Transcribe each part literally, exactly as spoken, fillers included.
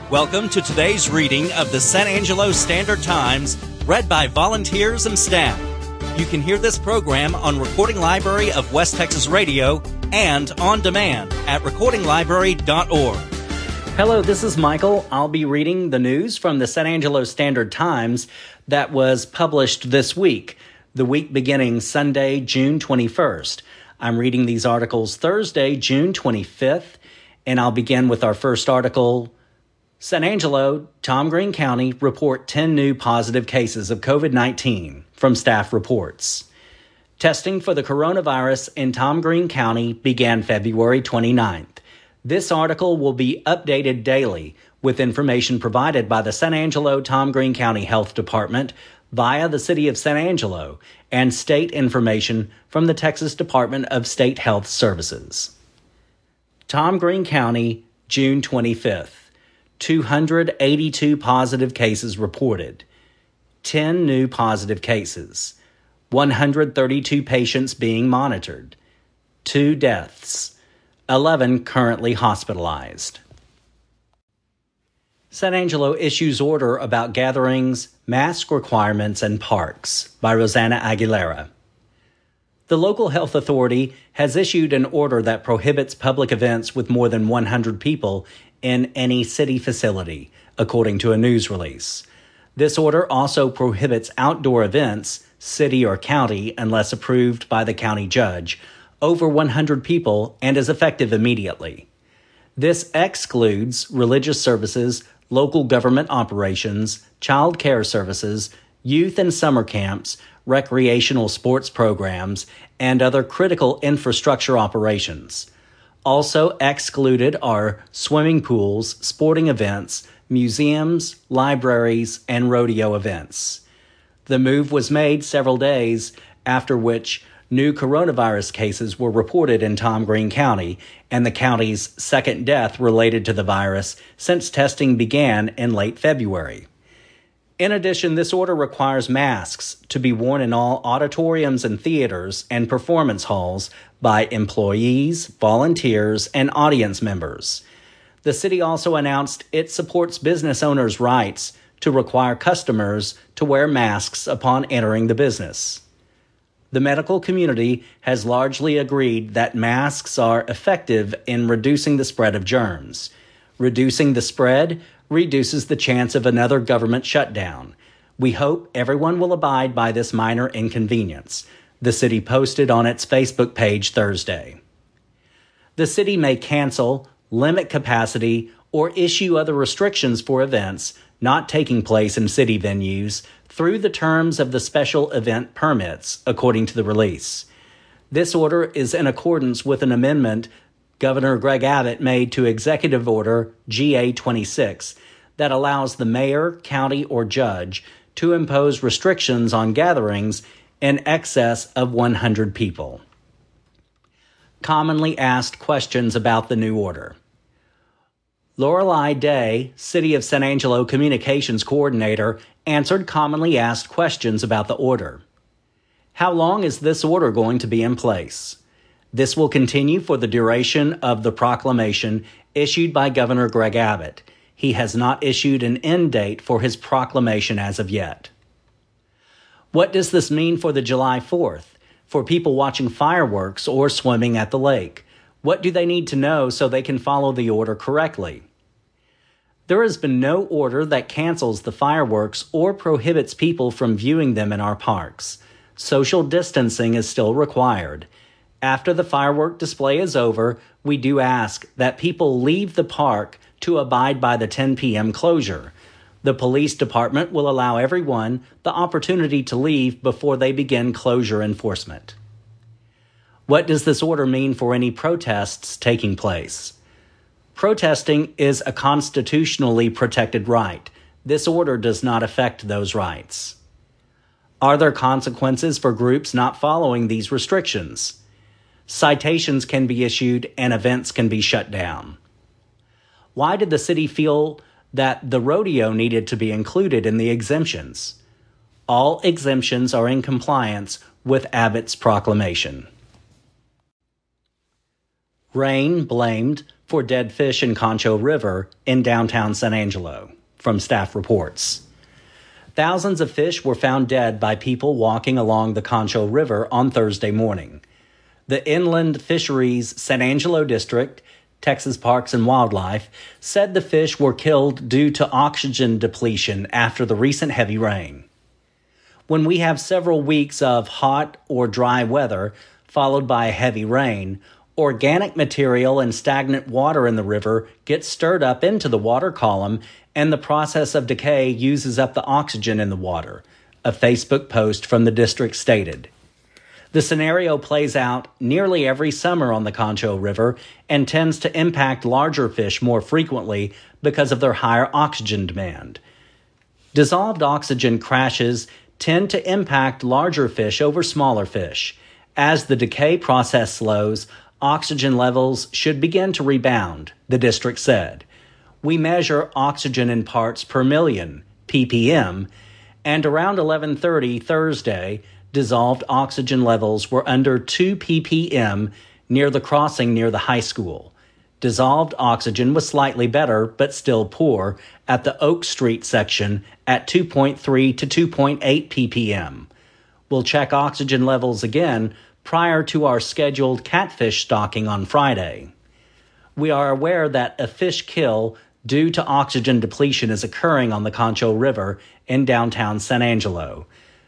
Welcome to today's reading of the San Angelo Standard Times, read by volunteers and staff. You can hear this program on Recording Library of West Texas Radio and on demand at recording library dot org. Hello, this is Michael. I'll be reading the news from the San Angelo Standard Times that was published this week, the week beginning Sunday, June twenty-first. I'm reading these articles Thursday, June twenty-fifth, and I'll begin with our first article. San Angelo, Tom Green County report ten new positive cases of covid nineteen from staff reports. Testing for the coronavirus in Tom Green County began February twenty-ninth. This article will be updated daily with information provided by the San Angelo Tom Green County Health Department via the City of San Angelo and state information from the Texas Department of State Health Services. Tom Green County, June twenty-fifth. two hundred eighty-two positive cases reported, ten new positive cases, one hundred thirty-two patients being monitored, two deaths, eleven currently hospitalized. San Angelo issues order about gatherings, mask requirements, and parks by Rosanna Aguilera. The local health authority has issued an order that prohibits public events with more than one hundred people in any city facility, according to a news release. This order also prohibits outdoor events, city or county, unless approved by the county judge, over one hundred people and is effective immediately. This excludes religious services, local government operations, child care services, youth and summer camps, recreational sports programs, and other critical infrastructure operations. Also excluded are swimming pools, sporting events, museums, libraries, and rodeo events. The move was made several days after which new coronavirus cases were reported in Tom Green County and the county's second death related to the virus since testing began in late February. In addition, this order requires masks to be worn in all auditoriums and theaters and performance halls by employees, volunteers, and audience members. The city also announced it supports business owners' rights to require customers to wear masks upon entering the business. The medical community has largely agreed that masks are effective in reducing the spread of germs. Reducing the spread reduces the chance of another government shutdown. We hope everyone will abide by this minor inconvenience, the city posted on its Facebook page Thursday. The city may cancel, limit capacity, or issue other restrictions for events not taking place in city venues through the terms of the special event permits, according to the release. This order is in accordance with an amendment Governor Greg Abbott made to Executive Order G A twenty-six that allows the mayor, county, or judge to impose restrictions on gatherings in excess of one hundred people. Commonly asked questions about the new order. Lorelei Day, City of San Angelo Communications Coordinator, answered commonly asked questions about the order. How long is this order going to be in place? This will continue for the duration of the proclamation issued by Governor Greg Abbott. He has not issued an end date for his proclamation as of yet. What does this mean for the July fourth? For people watching fireworks or swimming at the lake? What do they need to know so they can follow the order correctly? There has been no order that cancels the fireworks or prohibits people from viewing them in our parks. Social distancing is still required. After the firework display is over, we do ask that people leave the park to abide by the ten p.m. closure. The police department will allow everyone the opportunity to leave before they begin closure enforcement. What does this order mean for any protests taking place? Protesting is a constitutionally protected right. This order does not affect those rights. Are there consequences for groups not following these restrictions? Citations can be issued and events can be shut down. Why did the city feel that the rodeo needed to be included in the exemptions? All exemptions are in compliance with Abbott's proclamation. Rain blamed for dead fish in Concho River in downtown San Angelo, from staff reports. Thousands of fish were found dead by people walking along the Concho River on Thursday morning. The Inland Fisheries San Angelo District, Texas Parks and Wildlife, said the fish were killed due to oxygen depletion after the recent heavy rain. When we have several weeks of hot or dry weather, followed by heavy rain, organic material and stagnant water in the river gets stirred up into the water column, and the process of decay uses up the oxygen in the water, a Facebook post from the district stated. The scenario plays out nearly every summer on the Concho River and tends to impact larger fish more frequently because of their higher oxygen demand. Dissolved oxygen crashes tend to impact larger fish over smaller fish. As the decay process slows, oxygen levels should begin to rebound, the district said. We measure oxygen in parts per million, P P M, and around eleven thirty Thursday, dissolved oxygen levels were under two P P M near the crossing near the high school. Dissolved oxygen was slightly better, but still poor, at the Oak Street section at two point three to two point eight P P M. We'll check oxygen levels again prior to our scheduled catfish stocking on Friday. We are aware that a fish kill due to oxygen depletion is occurring on the Concho River in downtown San Angelo.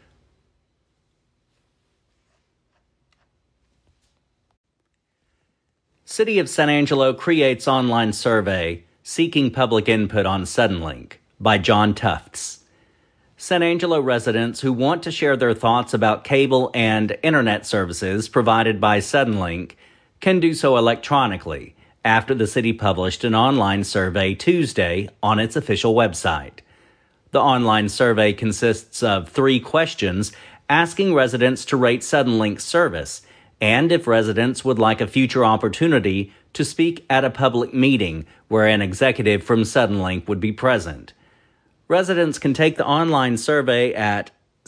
City of San Angelo creates online survey seeking public input on Suddenlink by John Tufts. San Angelo residents who want to share their thoughts about cable and internet services provided by Suddenlink can do so electronically after the city published an online survey Tuesday on its official website. The online survey consists of three questions asking residents to rate Suddenlink's service and if residents would like a future opportunity to speak at a public meeting where an executive from Suddenlink would be present. Residents can take the online survey at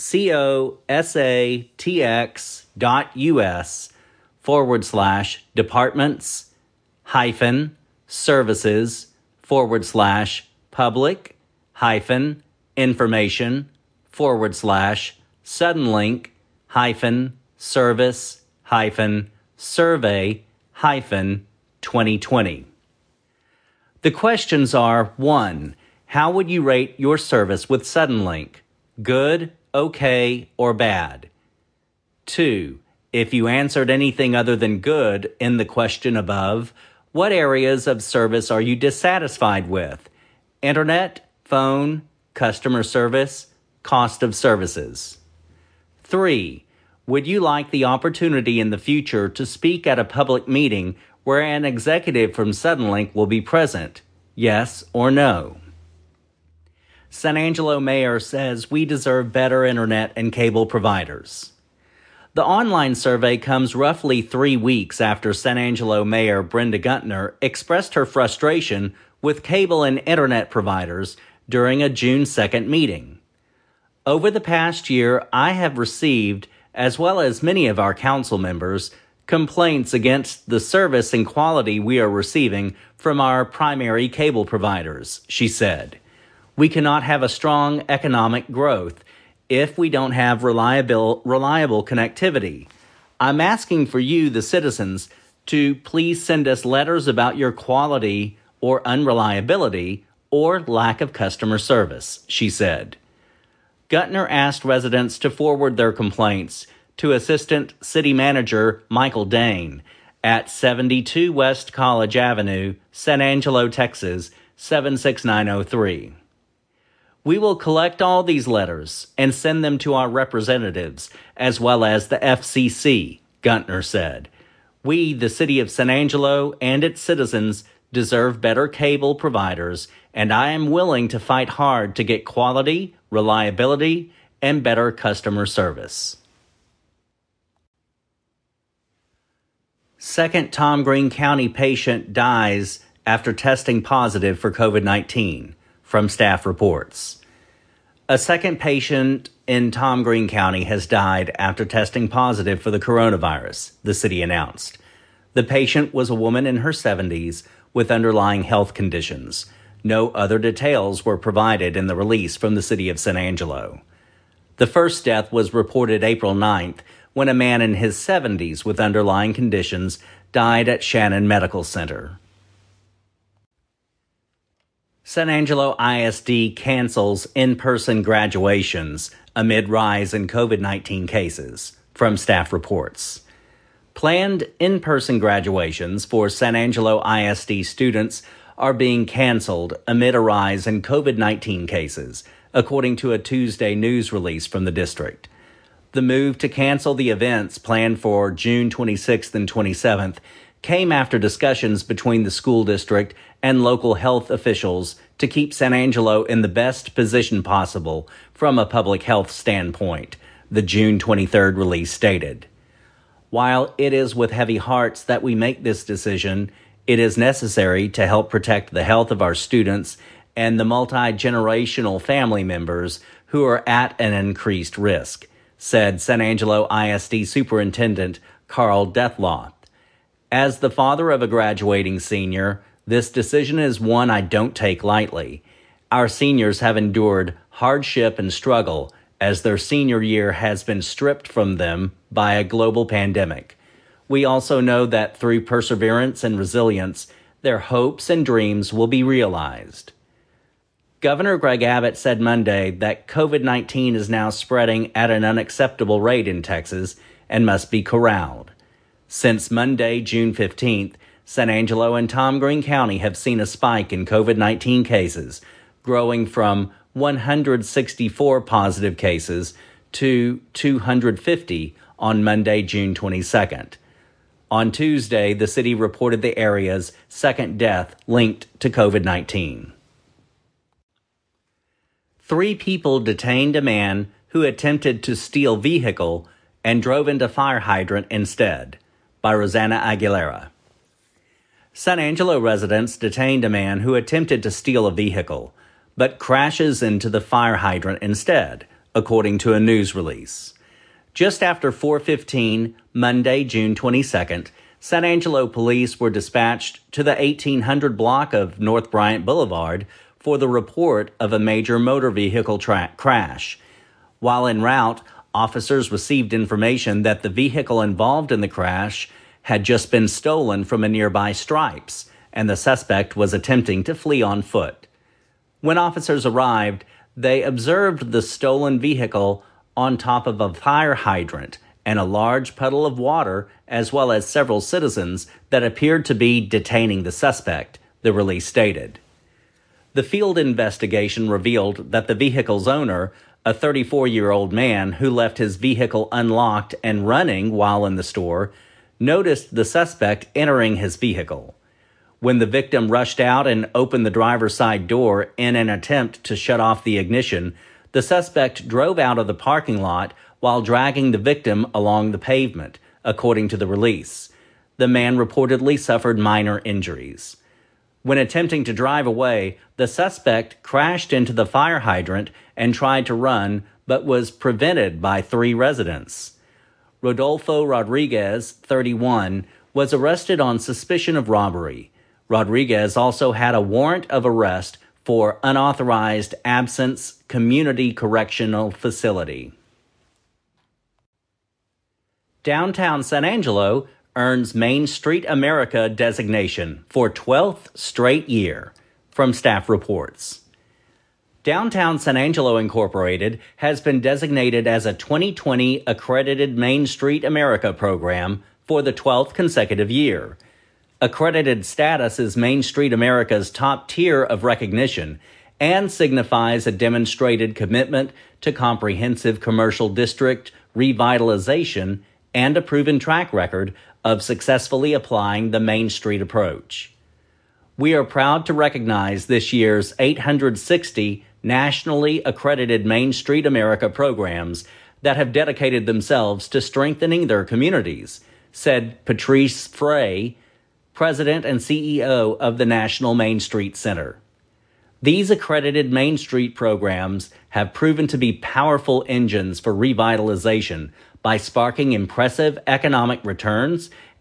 cosatx.us forward slash departments hyphen services forward slash public hyphen information forward slash Suddenlink hyphen service hyphen survey hyphen twenty twenty. The questions are: one, how would you rate your service with Suddenlink? Good, okay, or bad? Two, if you answered anything other than good in the question above, what areas of service are you dissatisfied with? Internet, phone, customer service, cost of services. Three, would you like the opportunity in the future to speak at a public meeting where an executive from Suddenlink will be present? Yes or no? San Angelo mayor says we deserve better internet and cable providers. The online survey comes roughly three weeks after San Angelo Mayor Brenda Guntner expressed her frustration with cable and internet providers during a June second meeting. Over the past year, I have received, as well as many of our council members, complaints against the service and quality we are receiving from our primary cable providers, she said. We cannot have a strong economic growth if we don't have reliable, reliable connectivity. I'm asking for you, the citizens, to please send us letters about your quality or unreliability or lack of customer service, she said. Guntner asked residents to forward their complaints to Assistant City Manager Michael Dane at seventy-two West College Avenue, San Angelo, Texas, seven six nine oh three. We will collect all these letters and send them to our representatives, as well as the F C C, Guntner said. We, the city of San Angelo, and its citizens deserve better cable providers, and I am willing to fight hard to get quality, reliability, and better customer service. Second Tom Green County patient dies after testing positive for COVID nineteen. From staff reports. A second patient in Tom Green County has died after testing positive for the coronavirus, the city announced. The patient was a woman in her seventies with underlying health conditions. No other details were provided in the release from the city of San Angelo. The first death was reported April ninth when a man in his seventies with underlying conditions died at Shannon Medical Center. San Angelo I S D cancels in-person graduations amid rise in COVID nineteen cases, from staff reports. Planned in-person graduations for San Angelo I S D students are being canceled amid a rise in COVID nineteen cases, according to a Tuesday news release from the district. The move to cancel the events planned for June twenty-sixth and twenty-seventh came after discussions between the school district and local health officials to keep San Angelo in the best position possible from a public health standpoint, the June twenty-third release stated. While it is with heavy hearts that we make this decision, it is necessary to help protect the health of our students and the multi-generational family members who are at an increased risk, said San Angelo I S D Superintendent Carl Deathloth. As the father of a graduating senior, this decision is one I don't take lightly. Our seniors have endured hardship and struggle as their senior year has been stripped from them by a global pandemic. We also know that through perseverance and resilience, their hopes and dreams will be realized. Governor Greg Abbott said Monday that COVID nineteen is now spreading at an unacceptable rate in Texas and must be corralled. Since Monday, June fifteenth, San Angelo and Tom Green County have seen a spike in COVID nineteen cases, growing from one hundred sixty-four positive cases to two hundred fifty on Monday, June twenty-second. On Tuesday, the city reported the area's second death linked to COVID nineteen. Three people detained a man who attempted to steal vehicle and drove into fire hydrant instead, by Rosanna Aguilera. San Angelo residents detained a man who attempted to steal a vehicle, but crashes into the fire hydrant instead, according to a news release. Just after four fifteen, Monday, June twenty-second, San Angelo police were dispatched to the eighteen hundred block of North Bryant Boulevard for the report of a major motor vehicle tra- crash. While en route, officers received information that the vehicle involved in the crash had just been stolen from a nearby Stripes, and the suspect was attempting to flee on foot. When officers arrived, they observed the stolen vehicle on top of a fire hydrant and a large puddle of water, as well as several citizens that appeared to be detaining the suspect, the release stated. The field investigation revealed that the vehicle's owner, a thirty-four-year-old man who left his vehicle unlocked and running while in the store, noticed the suspect entering his vehicle. When the victim rushed out and opened the driver's side door in an attempt to shut off the ignition, the suspect drove out of the parking lot while dragging the victim along the pavement, according to the release. The man reportedly suffered minor injuries. When attempting to drive away, the suspect crashed into the fire hydrant and tried to run, but was prevented by three residents. Rodolfo Rodriguez, thirty-one, was arrested on suspicion of robbery. Rodriguez also had a warrant of arrest for unauthorized absence, community correctional facility. Downtown San Angelo earns Main Street America designation for twelfth straight year, from staff reports. Downtown San Angelo Incorporated has been designated as a twenty twenty accredited Main Street America program for the twelfth consecutive year. Accredited status is Main Street America's top tier of recognition and signifies a demonstrated commitment to comprehensive commercial district revitalization and a proven track record of successfully applying the Main Street approach. We are proud to recognize this year's eight hundred sixty nationally accredited Main Street America programs that have dedicated themselves to strengthening their communities, said Patrice Frey, President and C E O of the National Main Street Center. These accredited Main Street programs have proven to be powerful engines for revitalization by sparking impressive economic returns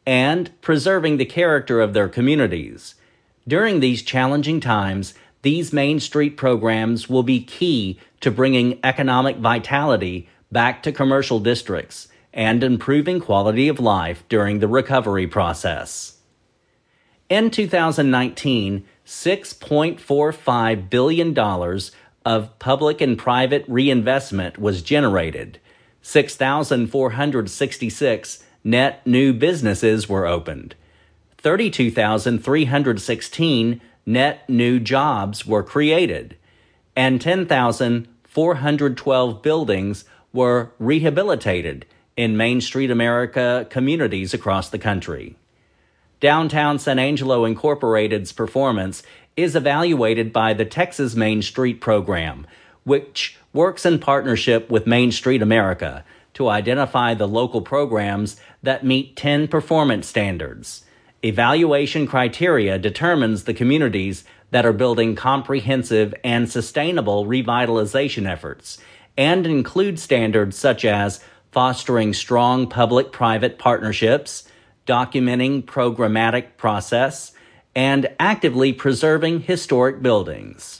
and preserving the character of their communities. During these challenging times, these Main Street programs will be key to bringing economic vitality back to commercial districts and improving quality of life during the recovery process. In two thousand nineteen, six point four five billion dollars of public and private reinvestment was generated. six thousand four hundred sixty-six net new businesses were opened. thirty-two thousand three hundred sixteen net new jobs were created, and ten thousand four hundred twelve buildings were rehabilitated in Main Street America communities across the country. Downtown San Angelo Incorporated's performance is evaluated by the Texas Main Street Program, which works in partnership with Main Street America to identify the local programs that meet ten performance standards. Evaluation criteria determines the communities that are building comprehensive and sustainable revitalization efforts and include standards such as fostering strong public-private partnerships, documenting programmatic process, and actively preserving historic buildings.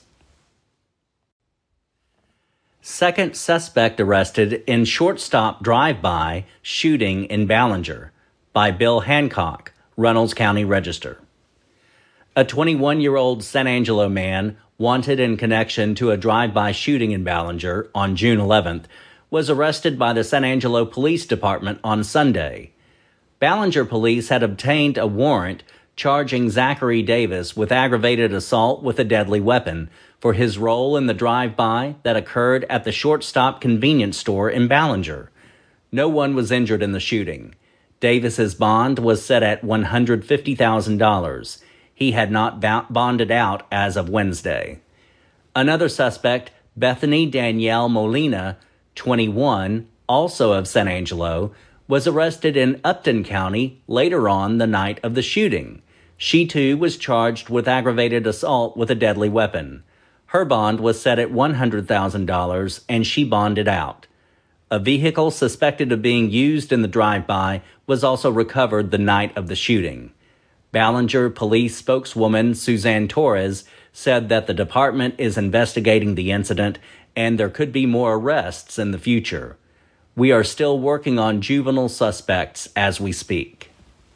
Second suspect arrested in short-stop drive-by shooting in Ballinger by Bill Hancock, Runnels County Register. A twenty-one-year-old San Angelo man wanted in connection to a drive-by shooting in Ballinger on June eleventh was arrested by the San Angelo Police Department on Sunday. Ballinger police had obtained a warrant charging Zachary Davis with aggravated assault with a deadly weapon for his role in the drive-by that occurred at the short-stop convenience store in Ballinger. No one was injured in the shooting. Davis's bond was set at one hundred fifty thousand dollars. He had not bonded out as of Wednesday. Another suspect, Bethany Danielle Molina, twenty-one, also of San Angelo, was arrested in Upton County later on the night of the shooting. She too was charged with aggravated assault with a deadly weapon. Her bond was set at one hundred thousand dollars and she bonded out. A vehicle suspected of being used in the drive-by was also recovered the night of the shooting. Ballinger police spokeswoman Suzanne Torres said that the department is investigating the incident and there could be more arrests in the future. We are still working on juvenile suspects as we speak.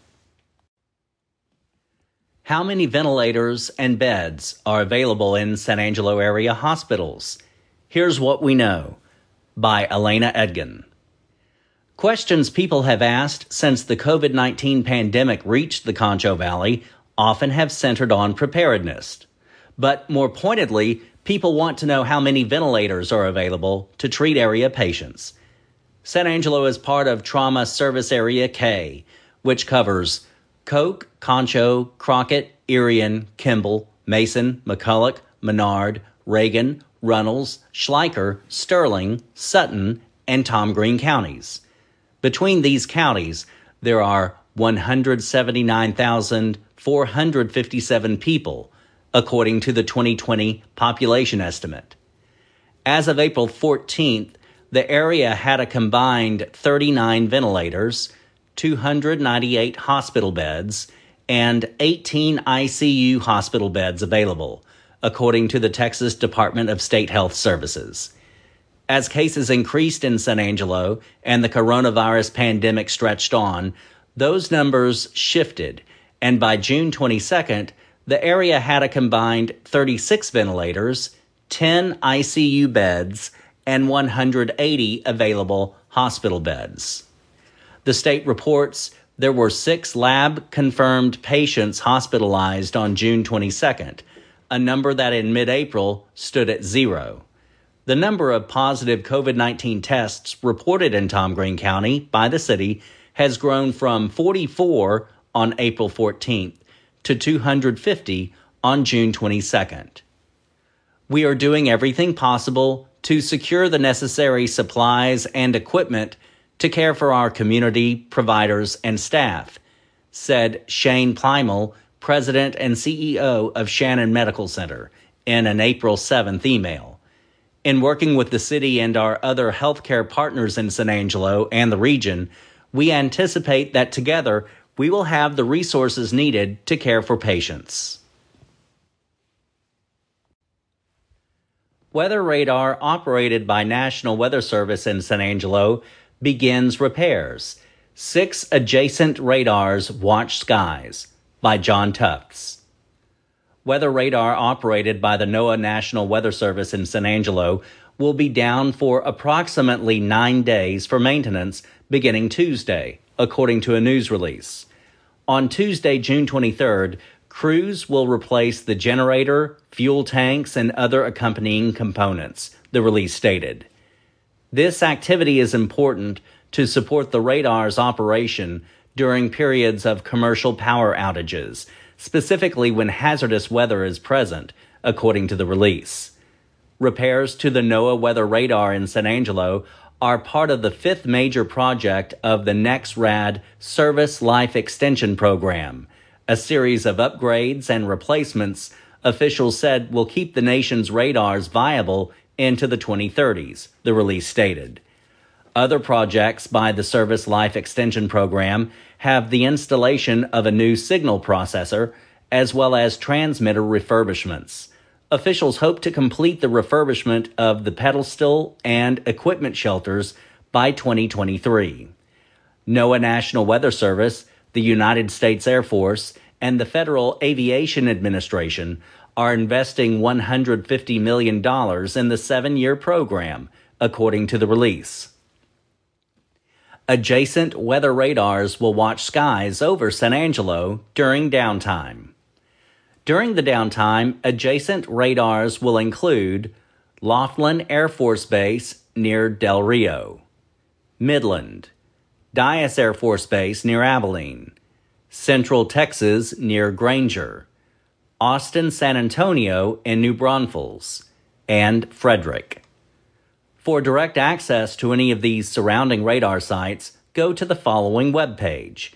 How many ventilators and beds are available in San Angelo area hospitals? Here's what we know, by Elena Edgin. Questions people have asked since the covid nineteen pandemic reached the Concho Valley often have centered on preparedness. But more pointedly, people want to know how many ventilators are available to treat area patients. San Angelo is part of Trauma Service Area K, which covers Coke, Concho, Crockett, Irion, Kimball, Mason, McCulloch, Menard, Reagan, Runnels, Schleicher, Sterling, Sutton, and Tom Green counties. Between these counties, there are one hundred seventy-nine thousand four hundred fifty-seven people, according to the twenty twenty population estimate. As of April fourteenth, the area had a combined thirty-nine ventilators, two hundred ninety-eight hospital beds, and eighteen I C U hospital beds available, according to the Texas Department of State Health Services. As cases increased in San Angelo and the coronavirus pandemic stretched on, those numbers shifted, and by June twenty-second, the area had a combined thirty-six ventilators, ten I C U beds, and one hundred eighty available hospital beds. The state reports there were six lab-confirmed patients hospitalized on June twenty-second, a number that in mid-April stood at zero. The number of positive covid nineteen tests reported in Tom Green County by the city has grown from forty-four on April fourteenth to two hundred fifty on June twenty-second. We are doing everything possible to secure the necessary supplies and equipment to care for our community, providers, and staff, said Shane Plymel, President and C E O of Shannon Medical Center, in an April seventh email. In working with the city and our other healthcare partners in San Angelo and the region, we anticipate that together we will have the resources needed to care for patients. Weather radar operated by National Weather Service in San Angelo begins repairs. Six adjacent radars watch skies, by John Tufts. Weather radar operated by the NOAA National Weather Service in San Angelo will be down for approximately nine days for maintenance beginning Tuesday, according to a news release. On Tuesday, June twenty-third, crews will replace the generator, fuel tanks, and other accompanying components, the release stated. This activity is important to support the radar's operation during periods of commercial power outages, specifically when hazardous weather is present, according to the release. Repairs to the NOAA weather radar in San Angelo are part of the fifth major project of the NEXRAD Service Life Extension Program, a series of upgrades and replacements officials said will keep the nation's radars viable into the twenty thirties, the release stated. Other projects by the Service Life Extension Program have the installation of a new signal processor as well as transmitter refurbishments. Officials hope to complete the refurbishment of the pedestal and equipment shelters by twenty twenty-three. NOAA National Weather Service, the United States Air Force, and the Federal Aviation Administration are investing one hundred fifty million dollars in the seven-year program, according to the release. Adjacent weather radars will watch skies over San Angelo during downtime. During the downtime, adjacent radars will include Laughlin Air Force Base near Del Rio, Midland, Dyess Air Force Base near Abilene, Central Texas near Granger, Austin, San Antonio, and New Braunfels, and Frederick. For direct access to any of these surrounding radar sites, go to the following webpage,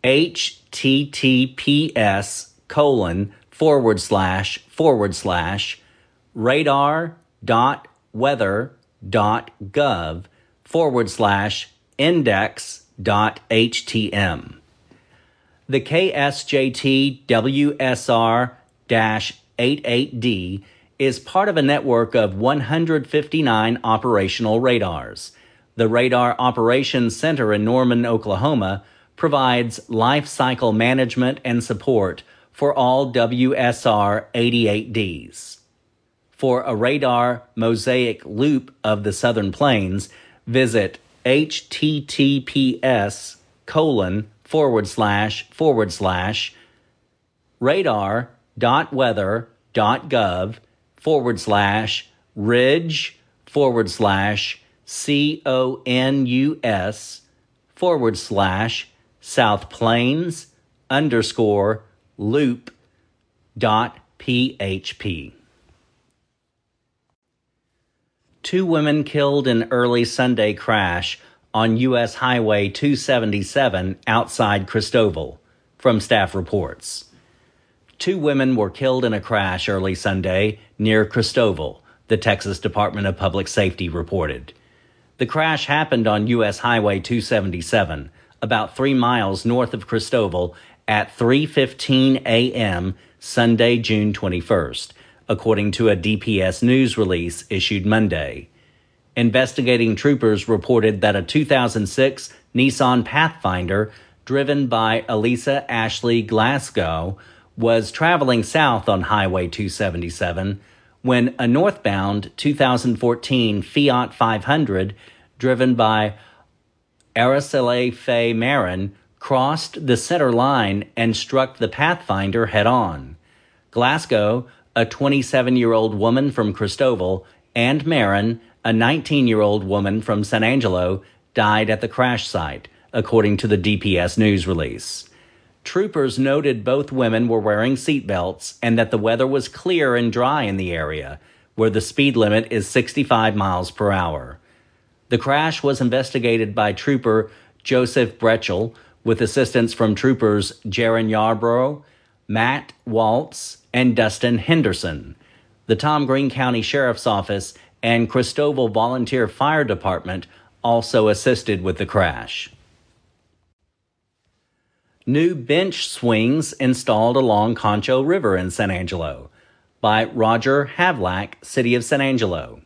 https colon forward slash forward slash radar dot weather dot gov forward slash index dot htm. The K S J T W S R eighty-eight D is part of a network of one hundred fifty-nine operational radars. The Radar Operations Center in Norman, Oklahoma, provides life cycle management and support for all W S R eighty-eight Ds. For a radar mosaic loop of the Southern Plains, visit https colon forward slash forward slash radar dot weather dot gov forward slash ridge forward slash C O N U S forward slash South Plains underscore loop dot P H P. Two women killed in early Sunday crash on U S Highway two seventy-seven outside Christoval, from staff reports. Two women were killed in a crash early Sunday near Christoval, the Texas Department of Public Safety reported. The crash happened on U S Highway two seventy-seven, about three miles north of Christoval, at three fifteen a.m. Sunday, June twenty-first, according to a D P S news release issued Monday. Investigating troopers reported that a two thousand six Nissan Pathfinder, driven by Elisa Ashley Glasgow, was traveling south on Highway two seventy-seven when a northbound two thousand fourteen Fiat five hundred, driven by Araceli Faye Marin, crossed the center line and struck the Pathfinder head-on. Glasgow, a twenty-seven-year-old woman from Christoval, and Marin, a nineteen-year-old woman from San Angelo, died at the crash site, according to the D P S news release. Troopers noted both women were wearing seatbelts and that the weather was clear and dry in the area, where the speed limit is sixty-five miles per hour. The crash was investigated by Trooper Joseph Bretchel, with assistance from Troopers Jaron Yarborough, Matt Waltz, and Dustin Henderson. The Tom Green County Sheriff's Office and Christoval Volunteer Fire Department also assisted with the crash. New bench swings installed along Concho River in San Angelo by Roger Havlack, City of San Angelo.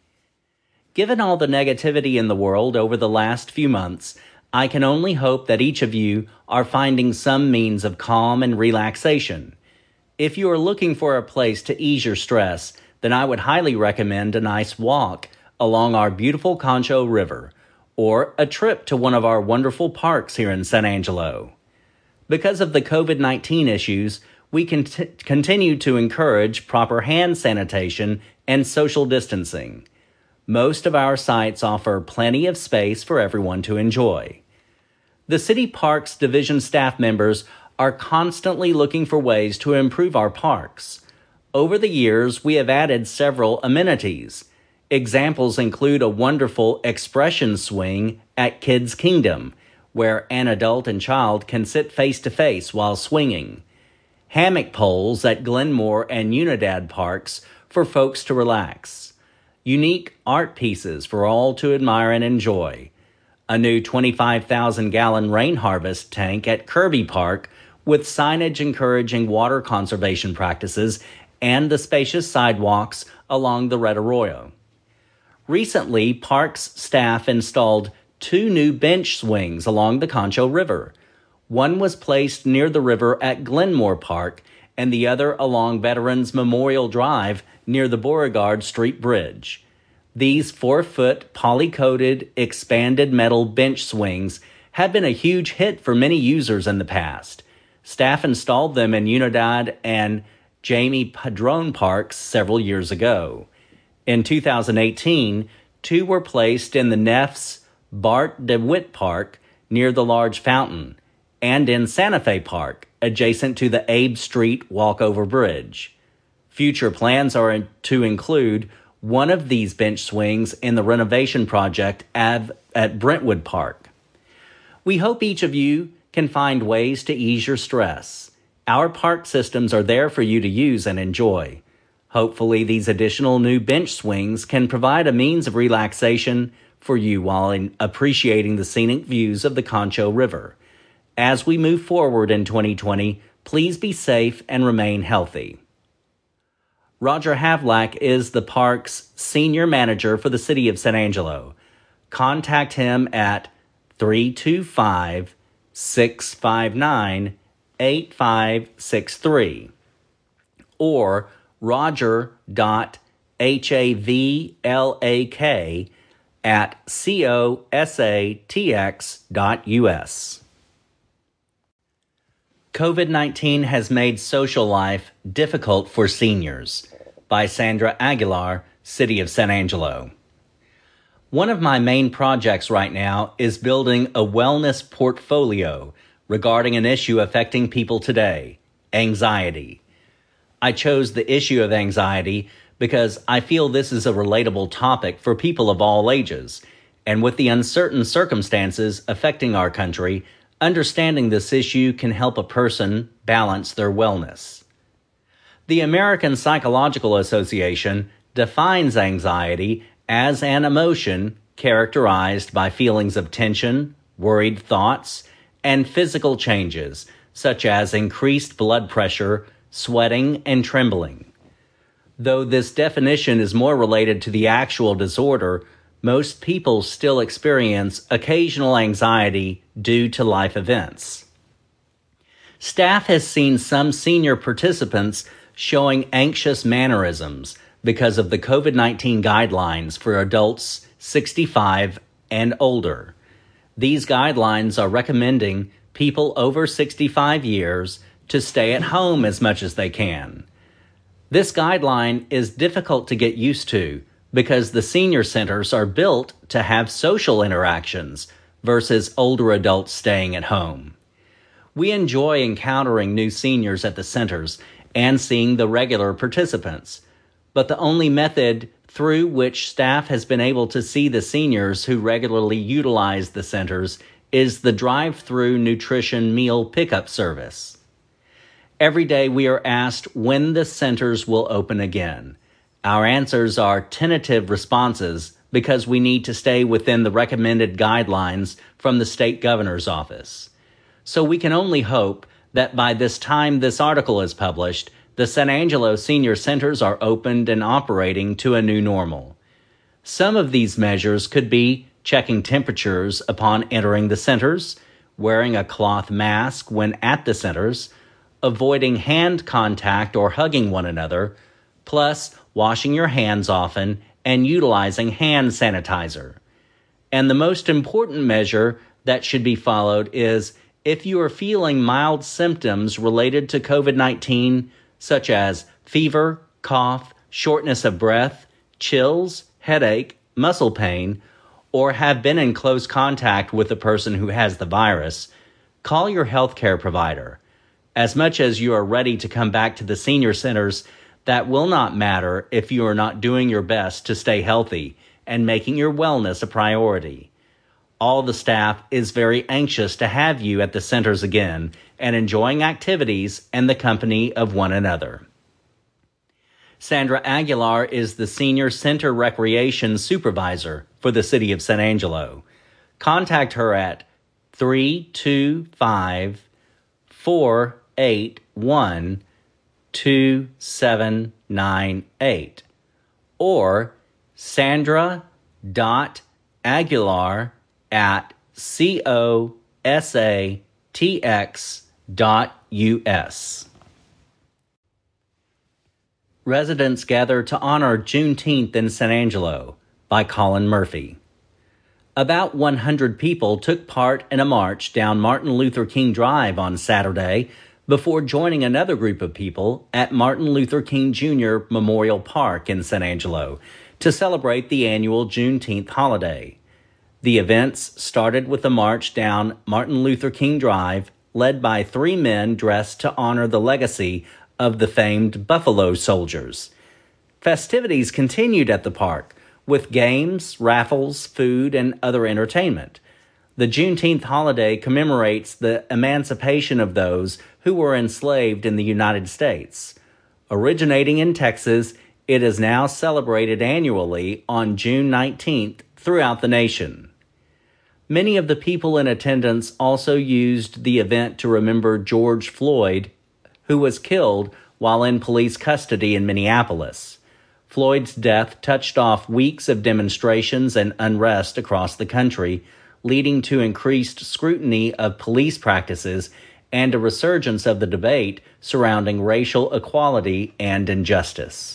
Given all the negativity in the world over the last few months, I can only hope that each of you are finding some means of calm and relaxation. If you are looking for a place to ease your stress, then I would highly recommend a nice walk along our beautiful Concho River, or a trip to one of our wonderful parks here in San Angelo. Because of the covid nineteen issues, we can t- continue to encourage proper hand sanitation and social distancing. Most of our sites offer plenty of space for everyone to enjoy. The City Parks Division staff members are constantly looking for ways to improve our parks. Over the years, we have added several amenities. Examples include a wonderful expression swing at Kids Kingdom, where an adult and child can sit face-to-face while swinging. Hammock poles at Glenmore and Unidad parks for folks to relax. Unique art pieces for all to admire and enjoy. A new twenty-five thousand gallon rain harvest tank at Kirby Park with signage encouraging water conservation practices and the spacious sidewalks along the Red Arroyo. Recently, Parks staff installed two new bench swings along the Concho River. One was placed near the river at Glenmore Park and the other along Veterans Memorial Drive near the Beauregard Street Bridge. These four-foot poly-coated expanded metal bench swings have been a huge hit for many users in the past. Staff installed them in Unidad and Jamie Padron parks several years ago. In two thousand eighteen, two were placed in the Neff's Bart DeWitt Park near the large fountain, and in Santa Fe Park, adjacent to the Abe Street walkover bridge. Future plans are to include one of these bench swings in the renovation project at, at Brentwood Park. We hope each of you can find ways to ease your stress. Our park systems are there for you to use and enjoy. Hopefully, these additional new bench swings can provide a means of relaxation for you while in appreciating the scenic views of the Concho River. As we move forward in twenty twenty, please be safe and remain healthy. Roger Havlack is the park's senior manager for the City of San Angelo. Contact him at three two five, six five nine, eight five six three or roger dot havlak at cosatx dot us. covid nineteen has made social life difficult for seniors, by Sandra Aguilar, City of San Angelo. One of my main projects right now is building a wellness portfolio regarding an issue affecting people today, anxiety. I chose the issue of anxiety because I feel this is a relatable topic for people of all ages, and with the uncertain circumstances affecting our country, understanding this issue can help a person balance their wellness. The American Psychological Association defines anxiety as an emotion characterized by feelings of tension, worried thoughts, and physical changes, such as increased blood pressure, sweating, and trembling. Though this definition is more related to the actual disorder, most people still experience occasional anxiety due to life events. Staff has seen some senior participants showing anxious mannerisms because of the covid nineteen guidelines for adults sixty-five and older. These guidelines are recommending people over sixty-five years to stay at home as much as they can. This guideline is difficult to get used to because the senior centers are built to have social interactions versus older adults staying at home. We enjoy encountering new seniors at the centers and seeing the regular participants, but the only method through which staff has been able to see the seniors who regularly utilize the centers is the drive-through nutrition meal pickup service. Every day we are asked when the centers will open again. Our answers are tentative responses because we need to stay within the recommended guidelines from the state governor's office. So we can only hope that by this time this article is published, the San Angelo Senior Centers are opened and operating to a new normal. Some of these measures could be checking temperatures upon entering the centers, wearing a cloth mask when at the centers, avoiding hand contact or hugging one another, plus washing your hands often and utilizing hand sanitizer. And the most important measure that should be followed is if you are feeling mild symptoms related to covid nineteen, such as fever, cough, shortness of breath, chills, headache, muscle pain, or have been in close contact with the person who has the virus, call your healthcare provider. As much as you are ready to come back to the senior centers, that will not matter if you are not doing your best to stay healthy and making your wellness a priority. All the staff is very anxious to have you at the centers again and enjoying activities and the company of one another. Sandra Aguilar is the Senior Center Recreation Supervisor for the City of San Angelo. Contact her at three two five, four eight one, two seven nine eight or sandra dot aguilar at cosatx dot us. Residents gather to honor Juneteenth in San Angelo by Colin Murphy. About one hundred people took part in a march down Martin Luther King Drive on Saturday before joining another group of people at Martin Luther King Junior Memorial Park in San Angelo to celebrate the annual Juneteenth holiday. The events started with a march down Martin Luther King Drive led by three men dressed to honor the legacy of the famed Buffalo Soldiers. Festivities continued at the park with games, raffles, food, and other entertainment. The Juneteenth holiday commemorates the emancipation of those who were enslaved in the United States. Originating in Texas, it is now celebrated annually on June nineteenth throughout the nation. Many of the people in attendance also used the event to remember George Floyd, who was killed while in police custody in Minneapolis. Floyd's death touched off weeks of demonstrations and unrest across the country, leading to increased scrutiny of police practices and a resurgence of the debate surrounding racial equality and injustice.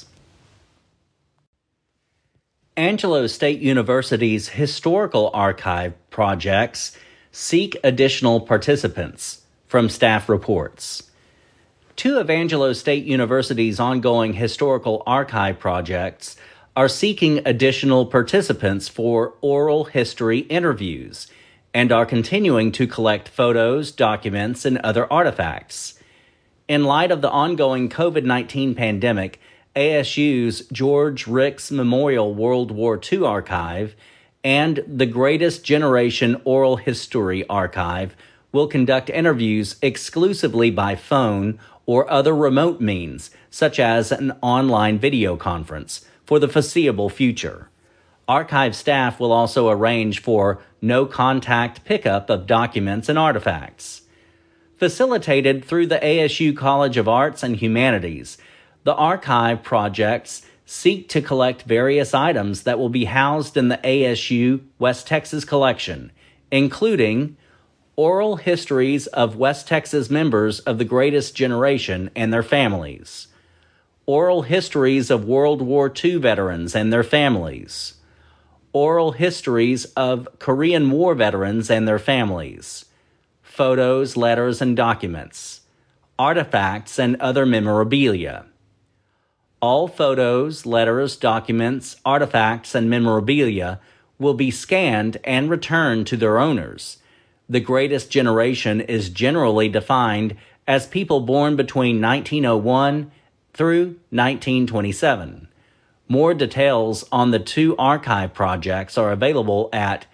Angelo State University's historical archive projects seek additional participants from staff reports. Two of Angelo State University's ongoing historical archive projects are seeking additional participants for oral history interviews and are continuing to collect photos, documents, and other artifacts. In light of the ongoing covid nineteen pandemic, A S U's George Ricks Memorial World War Two Archive and the Greatest Generation Oral History Archive will conduct interviews exclusively by phone or other remote means, such as an online video conference, for the foreseeable future. Archive staff will also arrange for no-contact pickup of documents and artifacts. Facilitated through the A S U College of Arts and Humanities, the archive projects seek to collect various items that will be housed in the A S U West Texas collection, including oral histories of West Texas members of the Greatest Generation and their families, oral histories of World War Two veterans and their families, oral histories of Korean War veterans and their families, photos, letters, and documents, artifacts, and other memorabilia. All photos, letters, documents, artifacts, and memorabilia will be scanned and returned to their owners. The Greatest Generation is generally defined as people born between nineteen oh one through nineteen twenty-seven. More details on the two archive projects are available at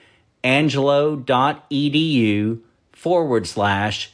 angelo.edu forward slash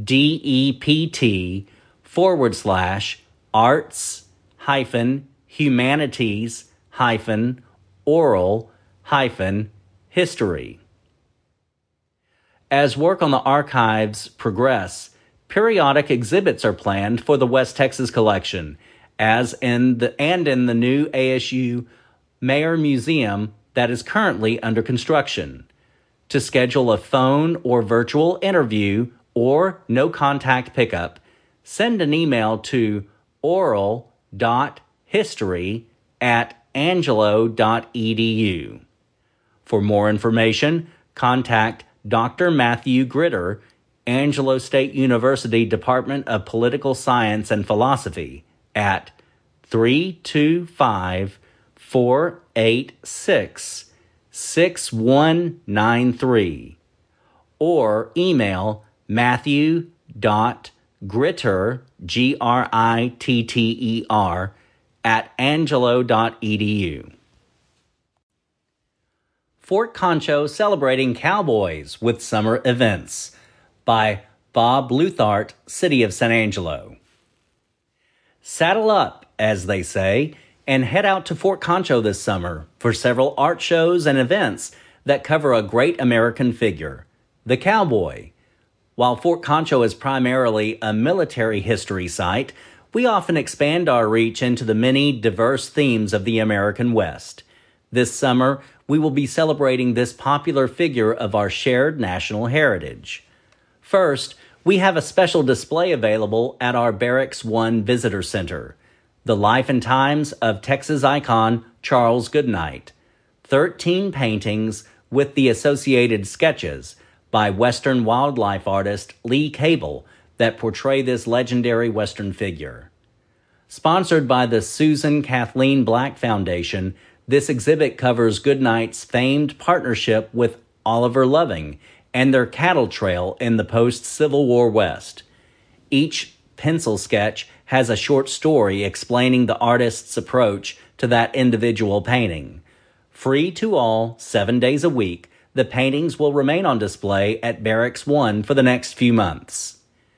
DEPT forward slash arts hyphen humanities hyphen oral hyphen history. As work on the archives progress, periodic exhibits are planned for the West Texas collection, as in the and in the new A S U Mayer Museum that is currently under construction. To schedule a phone or virtual interview or no contact pickup, send an email to oral dot history at angelo dot e d u. For more information, contact Doctor Matthew Gritter, Angelo State University Department of Political Science and Philosophy, at three two five, four eight six, six one nine three, or email matthew.gritter, G R I T T E R, at angelo dot e d u. Fort Concho celebrating cowboys with summer events, by Bob Luthart, City of San Angelo. Saddle up, as they say, and head out to Fort Concho this summer for several art shows and events that cover a great American figure, the cowboy. While Fort Concho is primarily a military history site, we often expand our reach into the many diverse themes of the American West. This summer, we will be celebrating this popular figure of our shared national heritage. First, we have a special display available at our Barracks One Visitor Center, The Life and Times of Texas Icon Charles Goodnight. thirteen paintings with the associated sketches by Western wildlife artist Lee Cable that portray this legendary Western figure. Sponsored by the Susan Kathleen Black Foundation, this exhibit covers Goodnight's famed partnership with Oliver Loving and their cattle trail in the post-Civil War West. Each pencil sketch has a short story explaining the artist's approach to that individual painting. Free to all, seven days a week, the paintings will remain on display at Barracks One for the next few months.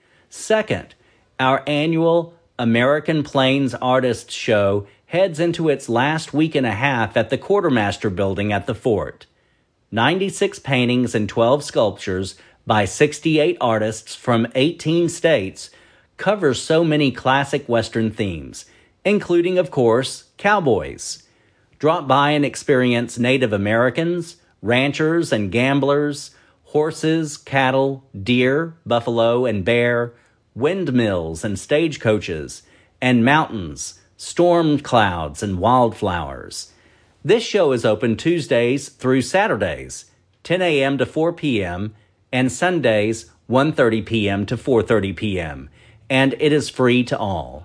Second, our annual American Plains Artists Show heads into its last week and a half at the Quartermaster Building at the fort. ninety-six paintings and twelve sculptures by sixty-eight artists from eighteen states cover so many classic Western themes, including, of course, cowboys. Drop by and experience Native Americans, ranchers and gamblers, horses, cattle, deer, buffalo and bear, windmills and stagecoaches, and mountains, storm clouds and wildflowers. This show is open Tuesdays through Saturdays, ten a.m. to four p.m., and Sundays, one thirty p.m. to four thirty p.m., and it is free to all.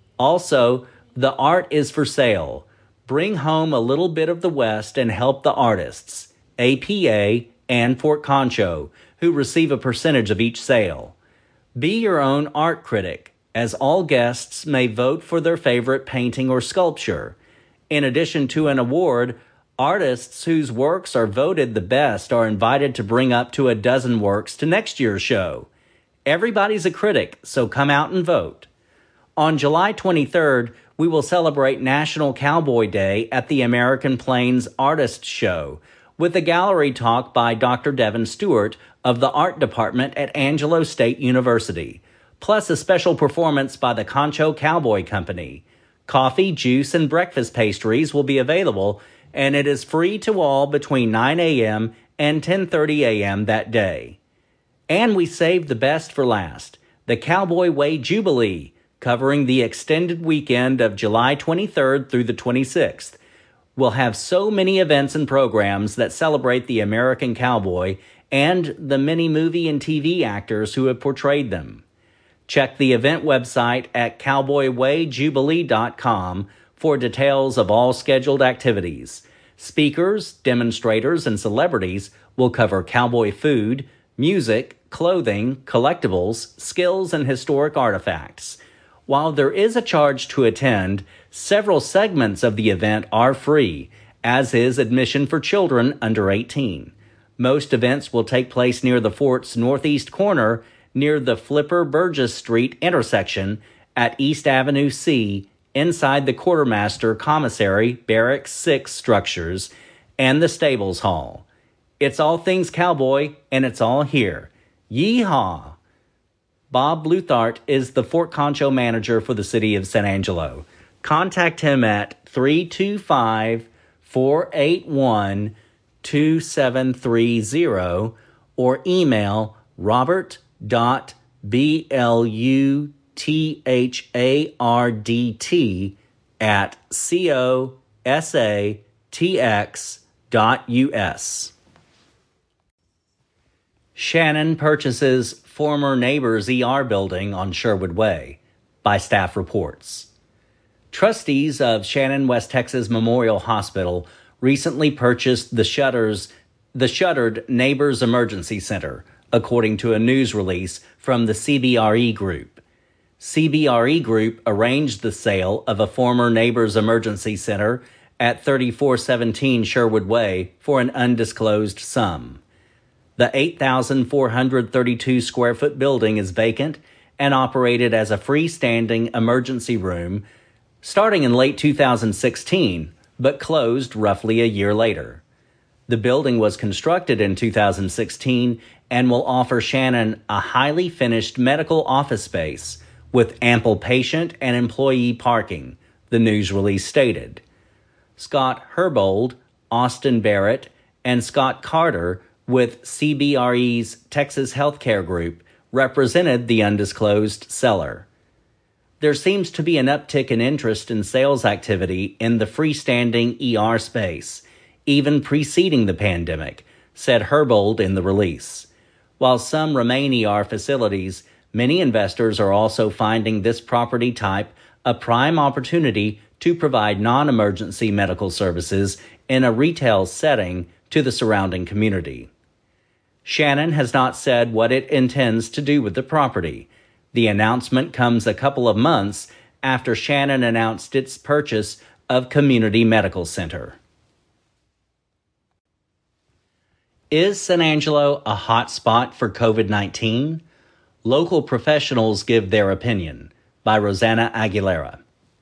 Also, the art is for sale. Bring home a little bit of the West and help the artists, A P A and Fort Concho, who receive a percentage of each sale. Be your own art critic, as all guests may vote for their favorite painting or sculpture. In addition to an award, artists whose works are voted the best are invited to bring up to a dozen works to next year's show. Everybody's a critic, so come out and vote. On July twenty-third, we will celebrate National Cowboy Day at the American Plains Artists Show with a gallery talk by Doctor Devin Stewart of the Art Department at Angelo State University, plus a special performance by the Concho Cowboy Company. Coffee, juice, and breakfast pastries will be available, and it is free to all between nine a.m. and ten thirty a.m. that day. And we saved the best for last, the Cowboy Way Jubilee, covering the extended weekend of July twenty-third through the twenty-sixth. We'll have so many events and programs that celebrate the American cowboy and the many movie and T V actors who have portrayed them. Check the event website at cowboy way jubilee dot com for details of all scheduled activities. Speakers, demonstrators, and celebrities will cover cowboy food, music, clothing, collectibles, skills, and historic artifacts. While there is a charge to attend, several segments of the event are free, as is admission for children under eighteen. Most events will take place near the fort's northeast corner, near the Flipper Burgess Street intersection at East Avenue C, inside the Quartermaster Commissary Barracks six structures and the Stables Hall. It's all things cowboy, and it's all here. Yeehaw! Bob Bluthart is the Fort Concho manager for the city of San Angelo. Contact him at three two five, four eight one, two seven three zero or email robert.bluthart at cosatx dot us. Shannon purchases former neighbor's E R building on Sherwood Way, by staff reports. Trustees of Shannon West Texas Memorial Hospital recently purchased the shutters, the shuttered Neighbors Emergency Center, according to a news release from the C B R E Group. C B R E Group arranged the sale of a former Neighbors Emergency Center at thirty-four seventeen Sherwood Way for an undisclosed sum. The eight thousand four hundred thirty-two square foot building is vacant and operated as a freestanding emergency room starting in late two thousand sixteen, but closed roughly a year later. The building was constructed in two thousand sixteen and will offer Shannon a highly finished medical office space with ample patient and employee parking, the news release stated. Scott Herbold, Austin Barrett, and Scott Carter with C B R E's Texas Healthcare Group represented the undisclosed seller. There seems to be an uptick in interest in sales activity in the freestanding E R space, even preceding the pandemic, said Herbold in the release. While some remain E R facilities, many investors are also finding this property type a prime opportunity to provide non-emergency medical services in a retail setting to the surrounding community. Shannon has not said what it intends to do with the property. The announcement comes a couple of months after Shannon announced its purchase of Community Medical Center. Is San Angelo a hot spot for COVID nineteen? Local professionals give their opinion, by Rosanna Aguilera.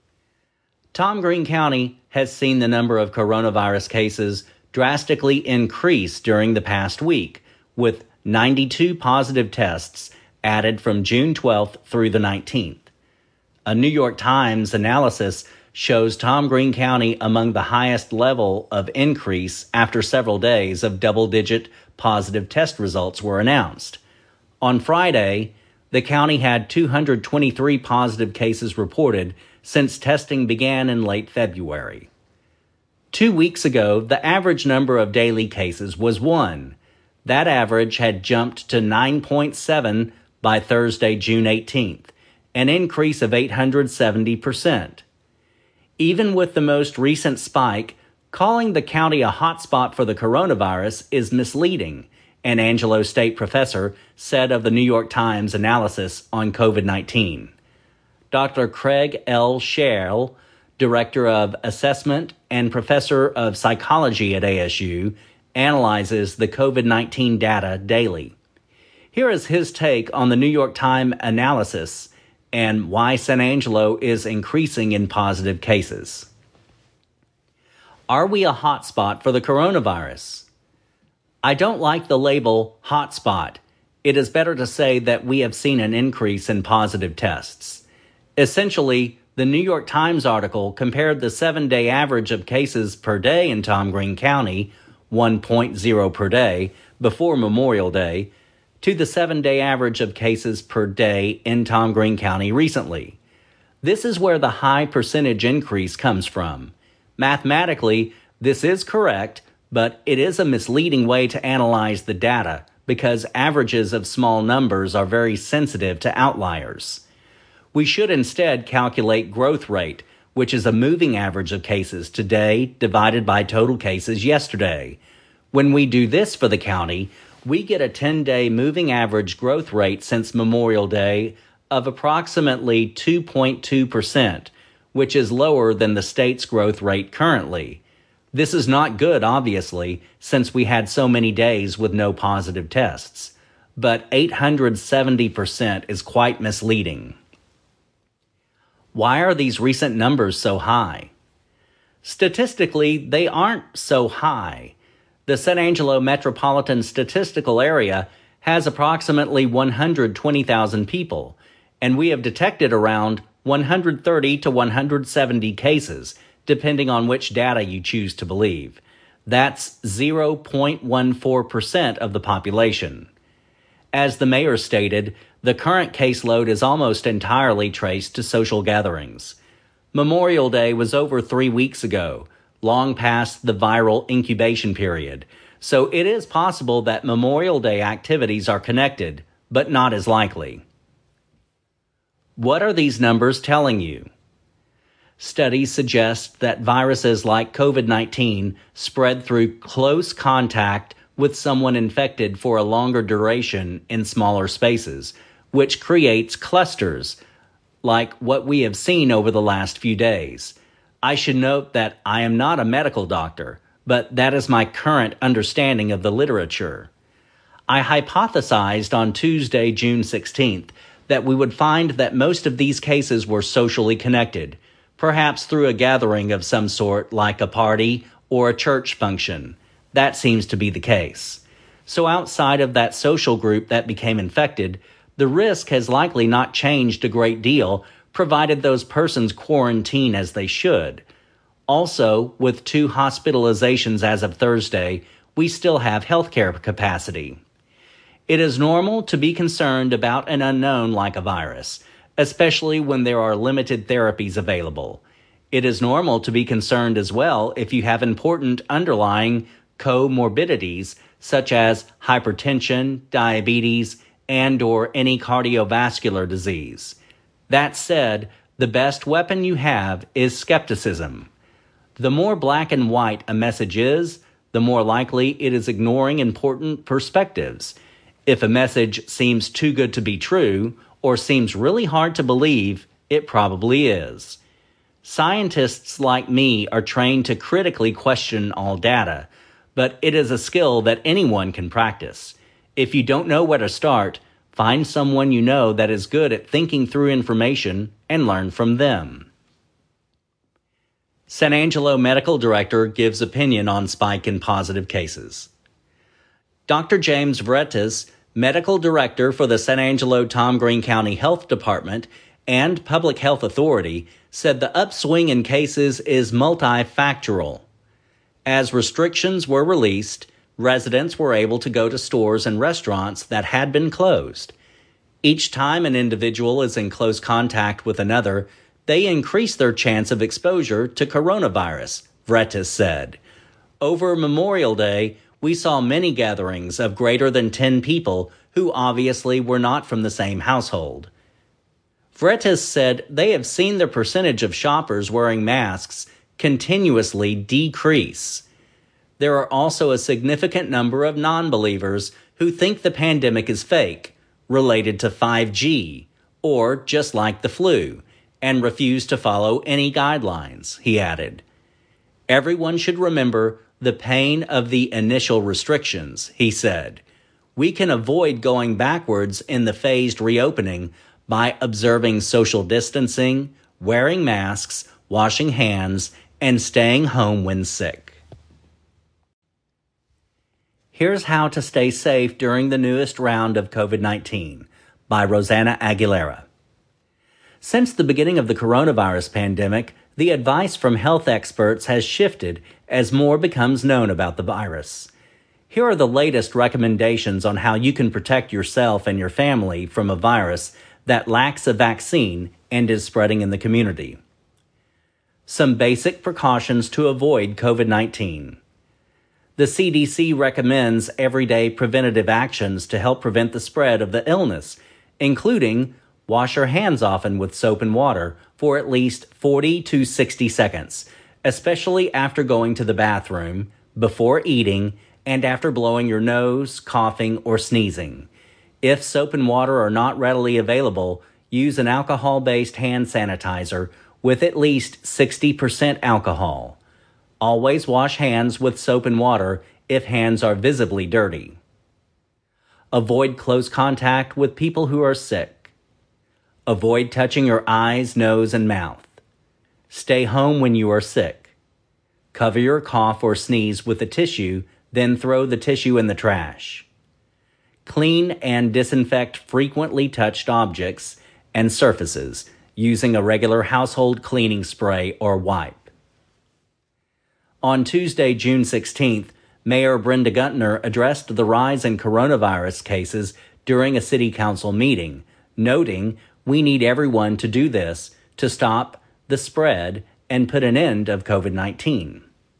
Tom Green County has seen the number of coronavirus cases drastically increase during the past week, with ninety-two positive tests added from June twelfth through the nineteenth. A New York Times analysis shows Tom Green County among the highest level of increase after several days of double-digit positive test results were announced. On Friday, the county had two hundred twenty-three positive cases reported since testing began in late February. Two weeks ago, the average number of daily cases was one. That average had jumped to nine point seven by Thursday, June eighteenth, an increase of eight hundred seventy percent. Even with the most recent spike, calling the county a hotspot for the coronavirus is misleading, an Angelo State professor said of the New York Times analysis on COVID nineteen. Doctor Craig L. Sherrill, director of assessment and professor of psychology at A S U, analyzes the COVID nineteen data daily. Here is his take on the New York Times analysis and why San Angelo is increasing in positive cases. Are we a hotspot for the coronavirus? I don't like the label hotspot. It is better to say that we have seen an increase in positive tests. Essentially, the New York Times article compared the seven-day average of cases per day in Tom Green County, one point zero per day, before Memorial Day, to the seven-day average of cases per day in Tom Green County recently. This is where the high percentage increase comes from. Mathematically, this is correct, but it is a misleading way to analyze the data because averages of small numbers are very sensitive to outliers. We should instead calculate growth rate, which is a moving average of cases today divided by total cases yesterday. When we do this for the county, we get a ten-day moving average growth rate since Memorial Day of approximately two point two percent, which is lower than the state's growth rate currently. This is not good, obviously, since we had so many days with no positive tests, but eight hundred seventy percent is quite misleading. Why are these recent numbers so high? Statistically, they aren't so high. The San Angelo Metropolitan Statistical Area has approximately one hundred twenty thousand people, and we have detected around one hundred thirty to one hundred seventy cases, depending on which data you choose to believe. That's zero point one four percent of the population. As the mayor stated, the current caseload is almost entirely traced to social gatherings. Memorial Day was over three weeks ago, long past the viral incubation period, so it is possible that Memorial Day activities are connected, but not as likely. What are these numbers telling you? Studies suggest that viruses like COVID nineteen spread through close contact with someone infected for a longer duration in smaller spaces, which creates clusters, like what we have seen over the last few days. I should note that I am not a medical doctor, but that is my current understanding of the literature. I hypothesized on Tuesday, June sixteenth, that we would find that most of these cases were socially connected, perhaps through a gathering of some sort like a party or a church function. That seems to be the case. So outside of that social group that became infected, the risk has likely not changed a great deal, provided those persons quarantine as they should. Also, with two hospitalizations as of Thursday, we still have healthcare capacity. It is normal to be concerned about an unknown like a virus, especially when there are limited therapies available. It is normal to be concerned as well if you have important underlying comorbidities such as hypertension, diabetes, and or any cardiovascular disease. That said, the best weapon you have is skepticism. The more black and white a message is, the more likely it is ignoring important perspectives. If a message seems too good to be true, or seems really hard to believe, it probably is. Scientists like me are trained to critically question all data, but it is a skill that anyone can practice. If you don't know where to start, find someone you know that is good at thinking through information and learn from them. San Angelo Medical Director gives opinion on spike in positive cases. Doctor James Vretes, Medical Director for the San Angelo Tom Green County Health Department and Public Health Authority, said the upswing in cases is multifactorial. As restrictions were released, residents were able to go to stores and restaurants that had been closed. Each time an individual is in close contact with another, they increase their chance of exposure to coronavirus, Vretes said. Over Memorial Day, we saw many gatherings of greater than ten people who obviously were not from the same household. Vretes said they have seen the percentage of shoppers wearing masks continuously decrease. There are also a significant number of non-believers who think the pandemic is fake, related to five G, or just like the flu, and refuse to follow any guidelines, he added. Everyone should remember the pain of the initial restrictions, he said. We can avoid going backwards in the phased reopening by observing social distancing, wearing masks, washing hands, and staying home when sick. Here's how to stay safe during the newest round of COVID nineteen by Rosanna Aguilera. Since the beginning of the coronavirus pandemic, the advice from health experts has shifted as more becomes known about the virus. Here are the latest recommendations on how you can protect yourself and your family from a virus that lacks a vaccine and is spreading in the community. Some basic precautions to avoid COVID nineteen. The C D C recommends everyday preventative actions to help prevent the spread of the illness, including wash your hands often with soap and water for at least forty to sixty seconds, especially after going to the bathroom, before eating, and after blowing your nose, coughing, or sneezing. If soap and water are not readily available, use an alcohol-based hand sanitizer with at least sixty percent alcohol. Always wash hands with soap and water if hands are visibly dirty. Avoid close contact with people who are sick. Avoid touching your eyes, nose, and mouth. Stay home when you are sick. Cover your cough or sneeze with a tissue, then throw the tissue in the trash. Clean and disinfect frequently touched objects and surfaces using a regular household cleaning spray or wipe. On Tuesday, June sixteenth, Mayor Brenda Guntner addressed the rise in coronavirus cases during a city council meeting, noting we need everyone to do this to stop the spread and put an end of COVID nineteen.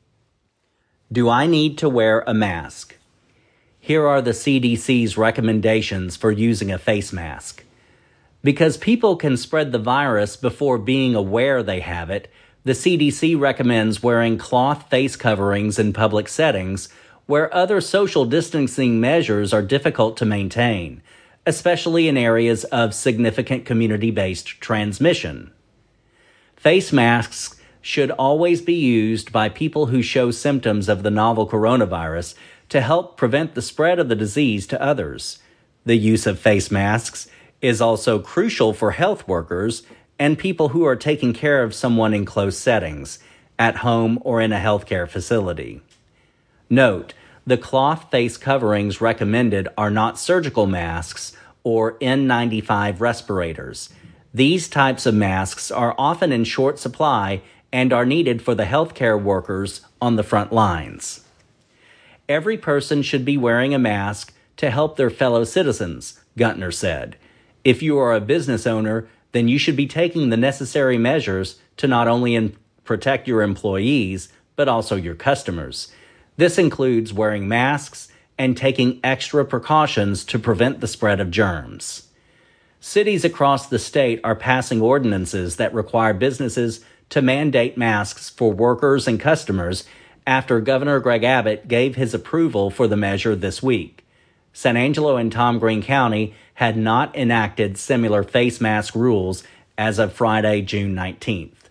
Do I need to wear a mask? Here are the C D C's recommendations for using a face mask. Because people can spread the virus before being aware they have it, the C D C recommends wearing cloth face coverings in public settings where other social distancing measures are difficult to maintain, especially in areas of significant community-based transmission. Face masks should always be used by people who show symptoms of the novel coronavirus to help prevent the spread of the disease to others. The use of face masks is also crucial for health workers and people who are taking care of someone in close settings, at home or in a healthcare facility. Note, the cloth face coverings recommended are not surgical masks or N ninety-five respirators. These types of masks are often in short supply and are needed for the healthcare workers on the front lines. Every person should be wearing a mask to help their fellow citizens, Guntner said. If you are a business owner, then you should be taking the necessary measures to not only in- protect your employees, but also your customers. This includes wearing masks and taking extra precautions to prevent the spread of germs. Cities across the state are passing ordinances that require businesses to mandate masks for workers and customers after Governor Greg Abbott gave his approval for the measure this week. San Angelo and Tom Green County had not enacted similar face mask rules as of Friday, June nineteenth.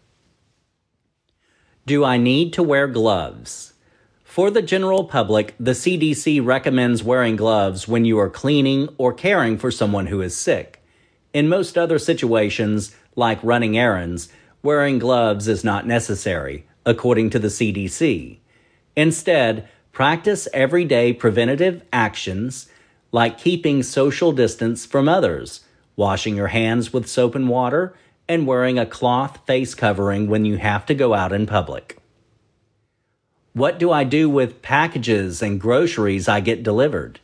Do I need to wear gloves? For the general public, the C D C recommends wearing gloves when you are cleaning or caring for someone who is sick. In most other situations, like running errands, wearing gloves is not necessary, according to the C D C. Instead, practice everyday preventative actions like keeping social distance from others, washing your hands with soap and water, and wearing a cloth face covering when you have to go out in public. What do I do with packages and groceries I get delivered?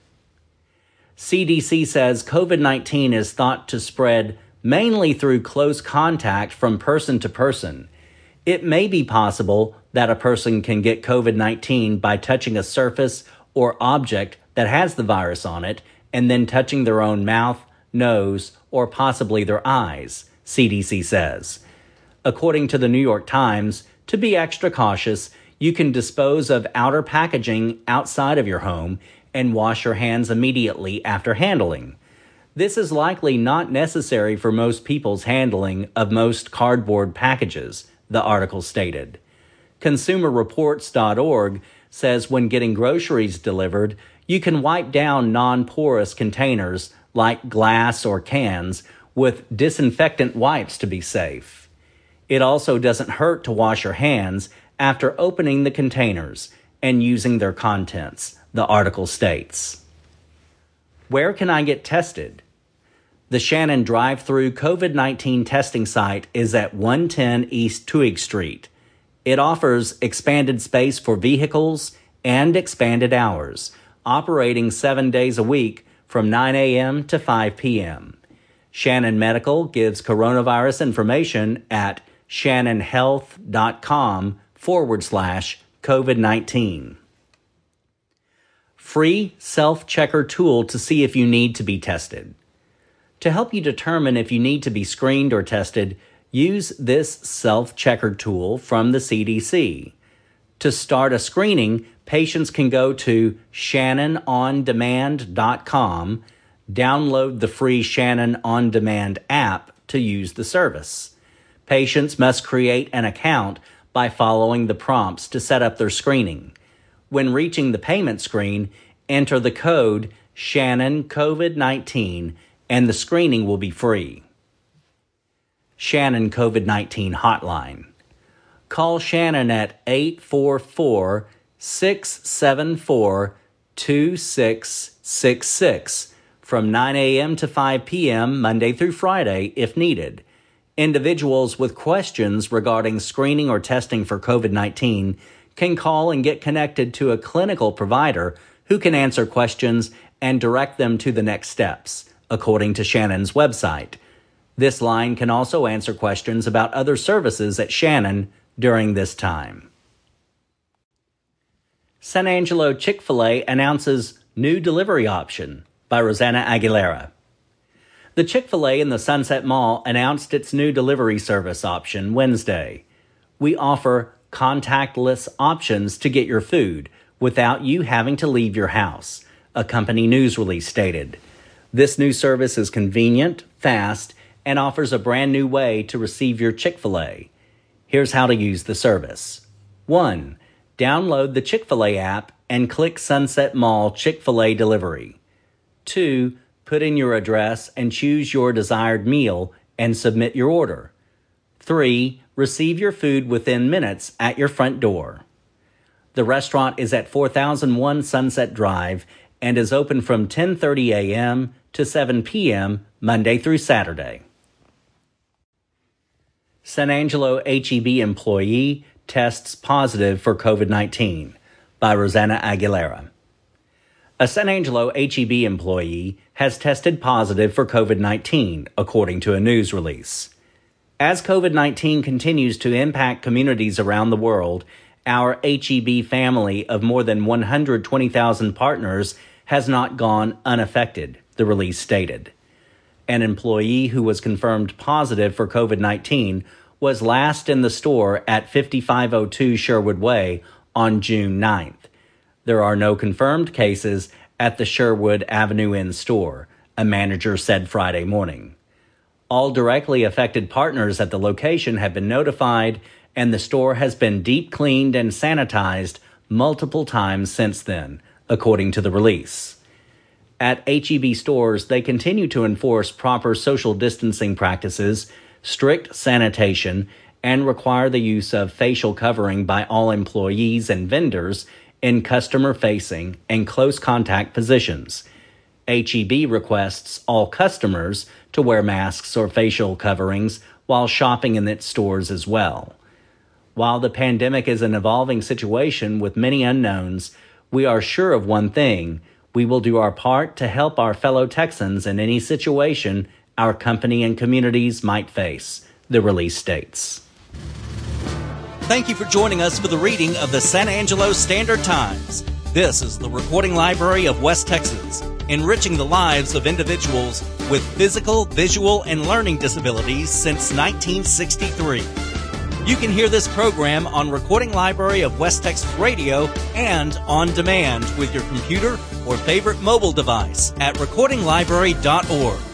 C D C says COVID nineteen is thought to spread mainly through close contact from person to person. It may be possible that a person can get COVID nineteen by touching a surface or object that has the virus on it and then touching their own mouth, nose, or possibly their eyes, C D C says. According to the New York Times, to be extra cautious, you can dispose of outer packaging outside of your home and wash your hands immediately after handling. This is likely not necessary for most people's handling of most cardboard packages, the article stated. Consumer Reports dot org says when getting groceries delivered, you can wipe down non-porous containers like glass or cans with disinfectant wipes to be safe. It also doesn't hurt to wash your hands after opening the containers and using their contents, the article states. Where can I get tested? The Shannon drive-through COVID nineteen testing site is at one ten East Twig Street. It offers expanded space for vehicles and expanded hours, operating seven days a week from nine a.m. to five p.m. Shannon Medical gives coronavirus information at shannonhealth.com forward slash COVID-19. Free self-checker tool to see if you need to be tested. To help you determine if you need to be screened or tested, use this self-checker tool from the C D C. To start a screening, patients can go to shannon on demand dot com, download the free Shannon On Demand app to use the service. Patients must create an account by following the prompts to set up their screening. When reaching the payment screen, enter the code Shannon COVID nineteen and the screening will be free. Shannon COVID nineteen Hotline. Call Shannon at eight four four, six seven four, two six six six from nine a.m. to five p.m. Monday through Friday if needed. Individuals with questions regarding screening or testing for COVID nineteen can call and get connected to a clinical provider who can answer questions and direct them to the next steps, according to Shannon's website. This line can also answer questions about other services at Shannon during this time. San Angelo Chick-fil-A announces new delivery option by Rosanna Aguilera. The Chick-fil-A in the Sunset Mall announced its new delivery service option Wednesday. We offer contactless options to get your food without you having to leave your house, a company news release stated. This new service is convenient, fast, and offers a brand new way to receive your Chick-fil-A. Here's how to use the service. one. Download the Chick-fil-A app and click Sunset Mall Chick-fil-A Delivery. two. Put in your address and choose your desired meal and submit your order. three. Receive your food within minutes at your front door. The restaurant is at four thousand one Sunset Drive and is open from ten thirty a.m. to seven p.m. Monday through Saturday. San Angelo H E B employee tests positive for COVID nineteen by Rosanna Aguilera. A San Angelo H E B employee has tested positive for COVID nineteen, according to a news release. As COVID nineteen continues to impact communities around the world, our H E B family of more than one hundred twenty thousand partners has not gone unaffected, the release stated. An employee who was confirmed positive for COVID nineteen was last in the store at fifty-five oh two Sherwood Way on June ninth. There are no confirmed cases at the Sherwood Avenue Inn store, a manager said Friday morning. All directly affected partners at the location have been notified, and the store has been deep cleaned and sanitized multiple times since then, according to the release. At H E B stores, they continue to enforce proper social distancing practices, strict sanitation, and require the use of facial covering by all employees and vendors in customer-facing and close contact positions. H E B requests all customers to wear masks or facial coverings while shopping in its stores as well. While the pandemic is an evolving situation with many unknowns, we are sure of one thing: we will do our part to help our fellow Texans in any situation our company and communities might face, the release states. Thank you for joining us for the reading of the San Angelo Standard Times. This is the Recording Library of West Texas, enriching the lives of individuals with physical, visual, and learning disabilities since nineteen sixty-three. You can hear this program on Recording Library of West Texas Radio and on demand with your computer or favorite mobile device at recording library dot org.